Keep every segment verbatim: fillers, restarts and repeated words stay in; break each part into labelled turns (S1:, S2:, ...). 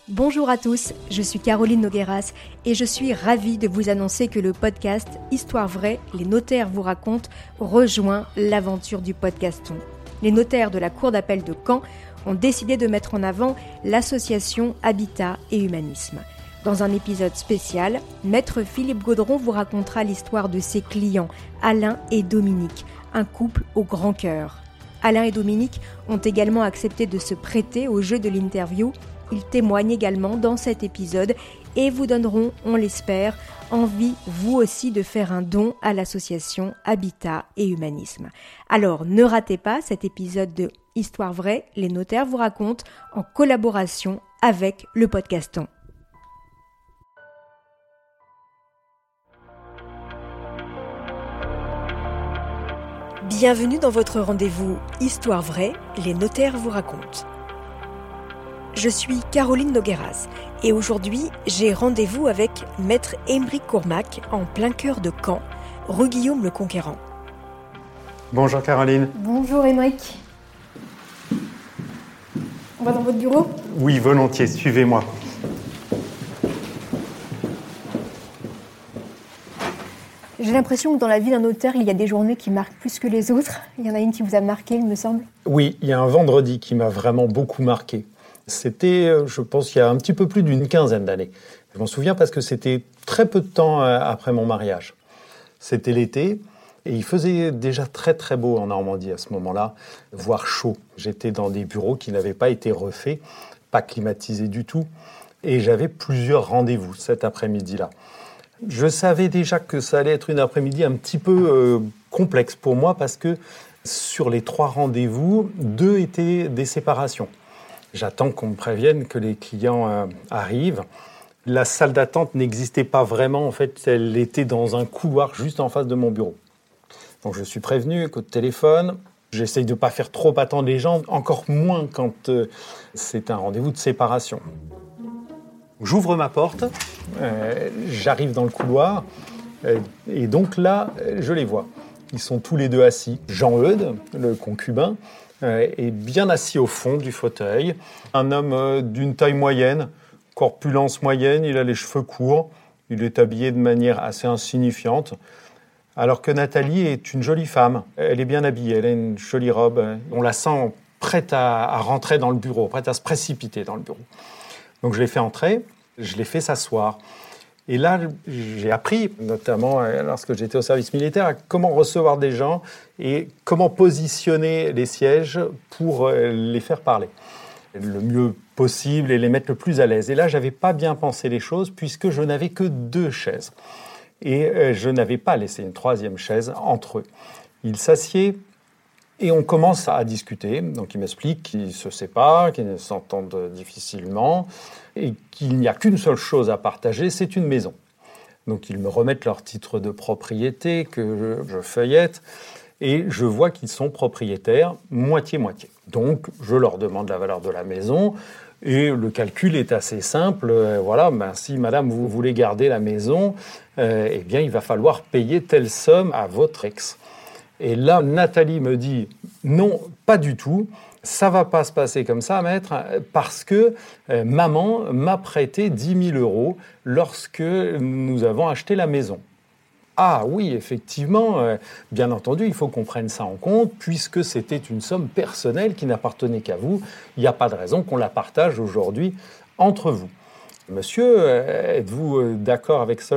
S1: Bonjour à tous, je suis Caroline Nogueras et je suis ravie de vous annoncer que le podcast Histoire vraie, les notaires vous racontent rejoint l'aventure du podcaston. Les notaires de la Cour d'appel de Caen ont décidé de mettre en avant l'association Habitat et Humanisme. Dans un épisode spécial, Maître Philippe Gaudron vous racontera l'histoire de ses clients, Alain et Dominique, un couple au grand cœur. Alain et Dominique ont également accepté de se prêter au jeu de l'interview. Ils témoignent également dans cet épisode et vous donneront, on l'espère, envie vous aussi de faire un don à l'association Habitat et Humanisme. Alors ne ratez pas cet épisode de Histoire vraie, les notaires vous racontent en collaboration avec le podcaston. Bienvenue dans votre rendez-vous Histoire vraie, les notaires vous racontent. Je suis Caroline Nogueras et aujourd'hui, j'ai rendez-vous avec Maître Aymeric Courmac en plein cœur de Caen, rue Guillaume le Conquérant.
S2: Bonjour Caroline.
S1: Bonjour Aymeric. On va dans votre bureau ?
S2: Oui, volontiers, suivez-moi.
S1: J'ai l'impression que dans la vie d'un notaire, il y a des journées qui marquent plus que les autres. Il y en a une qui vous a marqué, il me semble.
S3: Oui, il y a un vendredi qui m'a vraiment beaucoup marqué. C'était, je pense, il y a un petit peu plus d'une quinzaine d'années. Je m'en souviens parce que c'était très peu de temps après mon mariage. C'était l'été et il faisait déjà très très beau en Normandie à ce moment-là, voire chaud. J'étais dans des bureaux qui n'avaient pas été refaits, pas climatisés du tout, et j'avais plusieurs rendez-vous cet après-midi-là. Je savais déjà que ça allait être une après-midi un petit peu euh, complexe pour moi parce que sur les trois rendez-vous, deux étaient des séparations. J'attends qu'on me prévienne que les clients euh, arrivent. La salle d'attente n'existait pas vraiment. En fait, elle était dans un couloir juste en face de mon bureau. Donc, je suis prévenu, coup de téléphone. J'essaye de ne pas faire trop attendre les gens, encore moins quand euh, c'est un rendez-vous de séparation. J'ouvre ma porte, euh, j'arrive dans le couloir, euh, et donc là, je les vois. Ils sont tous les deux assis. Jean-Eudes, le concubin, est bien assis au fond du fauteuil. Un homme d'une taille moyenne, corpulence moyenne, il a les cheveux courts, il est habillé de manière assez insignifiante. Alors que Nathalie est une jolie femme, elle est bien habillée, elle a une jolie robe. On la sent prête à, à rentrer dans le bureau, prête à se précipiter dans le bureau. Donc je l'ai fait entrer, je l'ai fait s'asseoir. Et là, j'ai appris, notamment lorsque j'étais au service militaire, à comment recevoir des gens et comment positionner les sièges pour les faire parler le mieux possible et les mettre le plus à l'aise. Et là, je n'avais pas bien pensé les choses puisque je n'avais que deux chaises. Et je n'avais pas laissé une troisième chaise entre eux. Ils s'assiedent et on commence à discuter. Donc, ils m'expliquent qu'ils se séparent, qu'ils s'entendent difficilement et qu'il n'y a qu'une seule chose à partager, c'est une maison. Donc, ils me remettent leur titre de propriété que je feuillette et je vois qu'ils sont propriétaires moitié-moitié. Donc, je leur demande la valeur de la maison et le calcul est assez simple. Voilà, ben, si madame, vous voulez garder la maison, euh, eh bien, il va falloir payer telle somme à votre ex. Et là, Nathalie me dit « Non, pas du tout, ça ne va pas se passer comme ça, maître, parce que euh, maman m'a prêté dix mille euros lorsque nous avons acheté la maison. » Ah oui, effectivement, euh, bien entendu, il faut qu'on prenne ça en compte, puisque c'était une somme personnelle qui n'appartenait qu'à vous. Il n'y a pas de raison qu'on la partage aujourd'hui entre vous. Monsieur, euh, êtes-vous euh, d'accord avec cela ?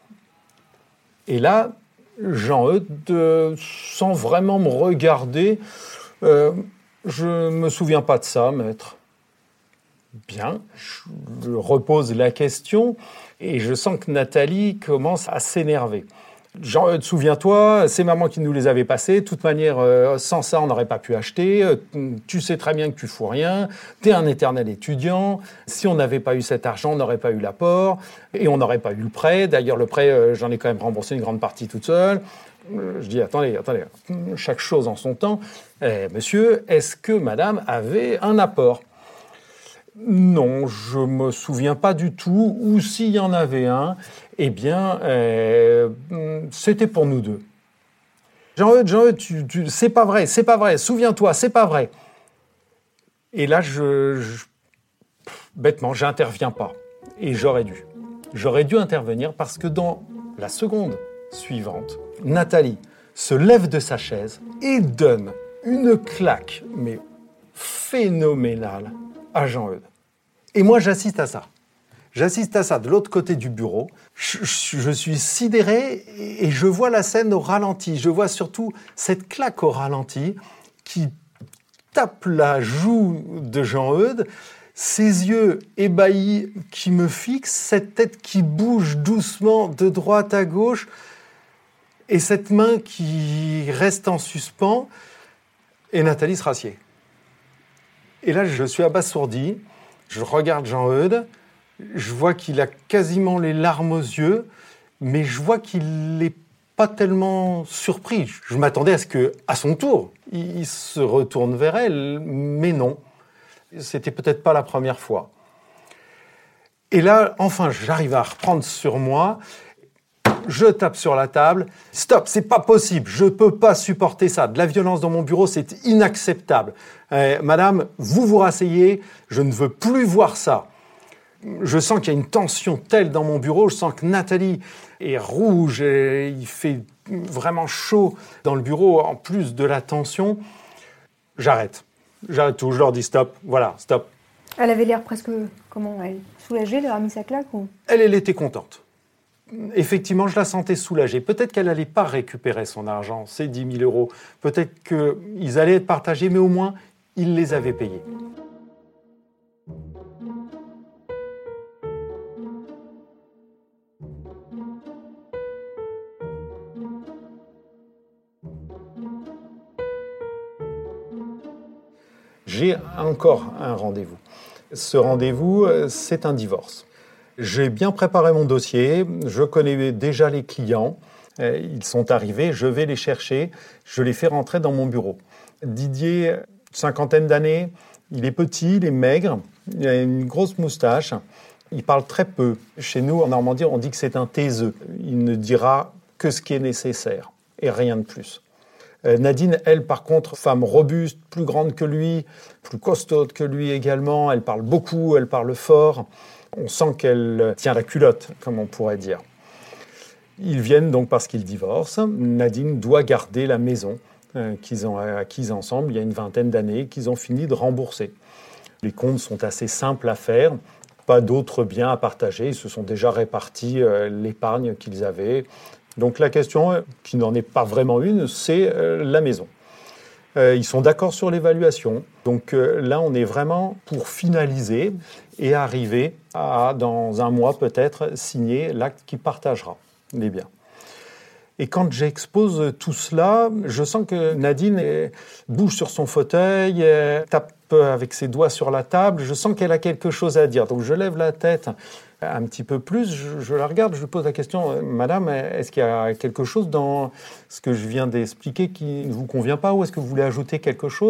S3: Et là, Jean-Eudes, euh, sans vraiment me regarder, euh, je ne me souviens pas de ça, maître. Bien, je repose la question et je sens que Nathalie commence à s'énerver. Jean-Eudes, souviens-toi, c'est maman qui nous les avait passés. De toute manière, euh, sans ça, on n'aurait pas pu acheter. Euh, tu sais très bien que tu fous rien. T'es un éternel étudiant. Si on n'avait pas eu cet argent, on n'aurait pas eu l'apport et on n'aurait pas eu le prêt. D'ailleurs, le prêt, euh, j'en ai quand même remboursé une grande partie toute seule. Euh, je dis, attendez, attendez, chaque chose en son temps. Eh, monsieur, est-ce que madame avait un apport ? Non, je ne me souviens pas du tout. Ou s'il y en avait un, eh bien, euh, c'était pour nous deux. Jean-Eudes, Jean-Eudes, tu, tu, c'est pas vrai, c'est pas vrai, souviens-toi, c'est pas vrai. Et là, je, je, bêtement, j'interviens pas. Et j'aurais dû. J'aurais dû intervenir parce que dans la seconde suivante, Nathalie se lève de sa chaise et donne une claque, mais phénoménale, à Jean-Eudes. Et moi, j'assiste à ça. J'assiste à ça de l'autre côté du bureau. Je, je, je suis sidéré et je vois la scène au ralenti. Je vois surtout cette claque au ralenti qui tape la joue de Jean-Eudes, ses yeux ébahis qui me fixent, cette tête qui bouge doucement de droite à gauche et cette main qui reste en suspens. Et Nathalie se rassied. Et là, je suis abasourdi. Je regarde Jean-Eudes. Je vois qu'il a quasiment les larmes aux yeux, mais je vois qu'il n'est pas tellement surpris. Je m'attendais à ce qu'à son tour, il se retourne vers elle, mais non. C'était peut-être pas la première fois. Et là, enfin, j'arrive à reprendre sur moi. Je tape sur la table. Stop, c'est pas possible. Je peux pas supporter ça. De la violence dans mon bureau, c'est inacceptable. Euh, Madame, vous vous rasseyez. Je ne veux plus voir ça. Je sens qu'il y a une tension telle dans mon bureau. Je sens que Nathalie est rouge. Et il fait vraiment chaud dans le bureau. En plus de la tension, j'arrête. J'arrête tout. Je leur dis stop. Voilà, stop.
S1: Elle avait l'air presque, comment, elle, soulagée d'avoir mis sa claque ou...
S3: Elle, elle était contente. Effectivement, je la sentais soulagée. Peut-être qu'elle n'allait pas récupérer son argent, ses dix mille euros. Peut-être qu'ils allaient être partagés, mais au moins, il les avait payés. J'ai encore un rendez-vous. Ce rendez-vous, c'est un divorce. J'ai bien préparé mon dossier, je connais déjà les clients, ils sont arrivés, je vais les chercher, je les fais rentrer dans mon bureau. Didier, cinquantaine d'années, il est petit, il est maigre, il a une grosse moustache, il parle très peu. Chez nous, en Normandie, on dit que c'est un taiseux. Il ne dira que ce qui est nécessaire et rien de plus. Nadine, elle, par contre, femme robuste, plus grande que lui, plus costaude que lui également, elle parle beaucoup, elle parle fort. On sent qu'elle tient la culotte, comme on pourrait dire. Ils viennent donc parce qu'ils divorcent. Nadine doit garder la maison euh, qu'ils ont acquise ensemble il y a une vingtaine d'années, qu'ils ont fini de rembourser. Les comptes sont assez simples à faire, pas d'autres biens à partager. Ils se sont déjà répartis euh, l'épargne qu'ils avaient. Donc la question, qui n'en est pas vraiment une, c'est euh, la maison. Euh, ils sont d'accord sur l'évaluation. Donc euh, là, on est vraiment pour finaliser et arriver à, dans un mois peut-être, signer l'acte qui partagera les biens. Et quand j'expose tout cela, je sens que Nadine euh, bouge sur son fauteuil, euh, tape avec ses doigts sur la table. Je sens qu'elle a quelque chose à dire. Donc je lève la tête un petit peu plus, je, je la regarde, je lui pose la question, Madame, est-ce qu'il y a quelque chose dans ce que je viens d'expliquer qui ne vous convient pas ou est-ce que vous voulez ajouter quelque chose ?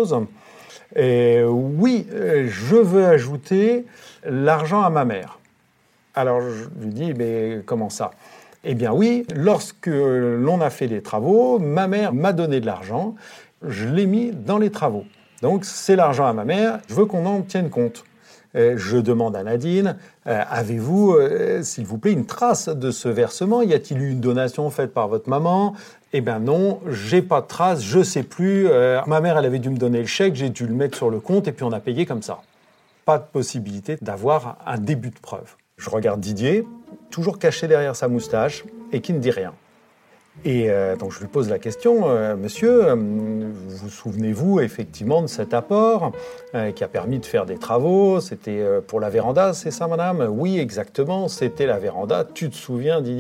S3: Et oui, je veux ajouter l'argent à ma mère. Alors je lui dis, mais comment ça ? Eh bien oui, lorsque l'on a fait les travaux, ma mère m'a donné de l'argent, je l'ai mis dans les travaux. Donc c'est l'argent à ma mère, je veux qu'on en tienne compte. Je demande à Nadine, euh, avez-vous, euh, s'il vous plaît, une trace de ce versement ? Y a-t-il eu une donation faite par votre maman ? Eh bien non, j'ai pas de trace, je sais plus. Euh, ma mère, elle avait dû me donner le chèque, j'ai dû le mettre sur le compte et puis on a payé comme ça. Pas de possibilité d'avoir un début de preuve. Je regarde Didier, toujours caché derrière sa moustache et qui ne dit rien. Et euh, donc je lui pose la question, euh, monsieur, euh, vous souvenez-vous effectivement de cet apport euh, qui a permis de faire des travaux ? C'était euh, pour la véranda, c'est ça madame ? Oui, exactement, c'était la véranda. Tu te souviens, Didier ?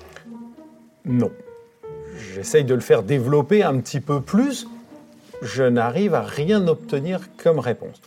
S3: Non. J'essaye de le faire développer un petit peu plus. Je n'arrive à rien obtenir comme réponse.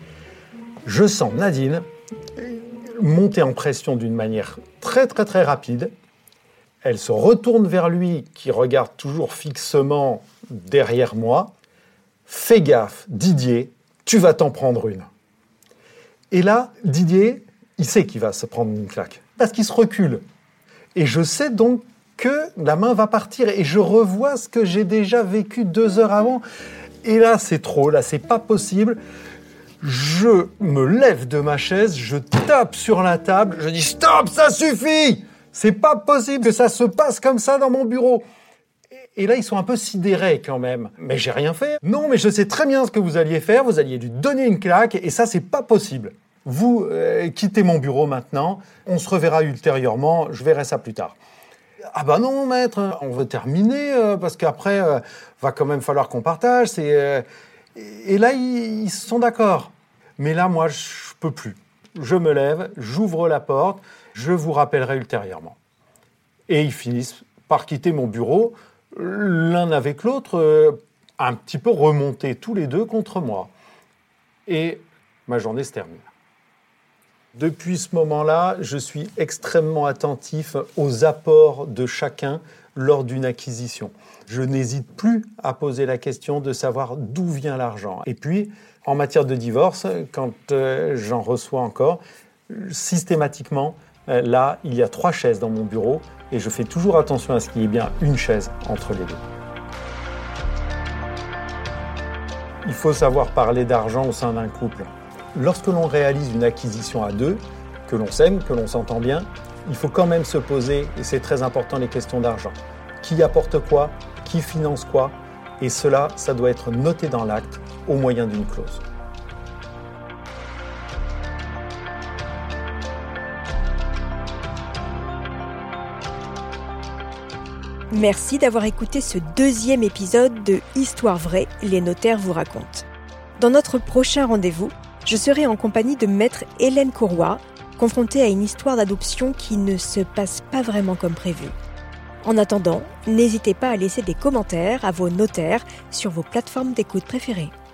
S3: Je sens Nadine monter en pression d'une manière très très très rapide. Elle se retourne vers lui, qui regarde toujours fixement derrière moi. Fais gaffe, Didier, tu vas t'en prendre une. Et là, Didier, il sait qu'il va se prendre une claque, parce qu'il se recule. Et je sais donc que la main va partir, et je revois ce que j'ai déjà vécu deux heures avant. Et là, c'est trop, là, c'est pas possible. Je me lève de ma chaise, je tape sur la table, je dis « Stop, ça suffit ! C'est pas possible que ça se passe comme ça dans mon bureau !» Et là, ils sont un peu sidérés quand même. « Mais j'ai rien fait. Non, mais je sais très bien ce que vous alliez faire, vous alliez lui donner une claque, et ça, c'est pas possible. Vous euh, quittez mon bureau maintenant, on se reverra ultérieurement, je verrai ça plus tard. » Ah bah non, maître, on veut terminer, euh, parce qu'après, euh, va quand même falloir qu'on partage, c'est... Euh... Et là, ils, ils sont d'accord. Mais là, moi, je peux plus. Je me lève, j'ouvre la porte, je vous rappellerai ultérieurement. Et ils finissent par quitter mon bureau, l'un avec l'autre, euh, un petit peu remontés tous les deux contre moi. Et ma journée se termine. Depuis ce moment-là, je suis extrêmement attentif aux apports de chacun lors d'une acquisition. Je n'hésite plus à poser la question de savoir d'où vient l'argent. Et puis, en matière de divorce, quand euh, j'en reçois encore, systématiquement, euh, là, il y a trois chaises dans mon bureau et je fais toujours attention à ce qu'il y ait bien une chaise entre les deux. Il faut savoir parler d'argent au sein d'un couple. Lorsque l'on réalise une acquisition à deux, que l'on s'aime, que l'on s'entend bien, il faut quand même se poser, et c'est très important, les questions d'argent. Qui apporte quoi ? Qui finance quoi ? Et cela, ça doit être noté dans l'acte au moyen d'une clause.
S1: Merci d'avoir écouté ce deuxième épisode de Histoire vraie, les notaires vous racontent. Dans notre prochain rendez-vous, je serai en compagnie de maître Hélène Courroy, confrontée à une histoire d'adoption qui ne se passe pas vraiment comme prévu. En attendant, n'hésitez pas à laisser des commentaires à vos notaires sur vos plateformes d'écoute préférées.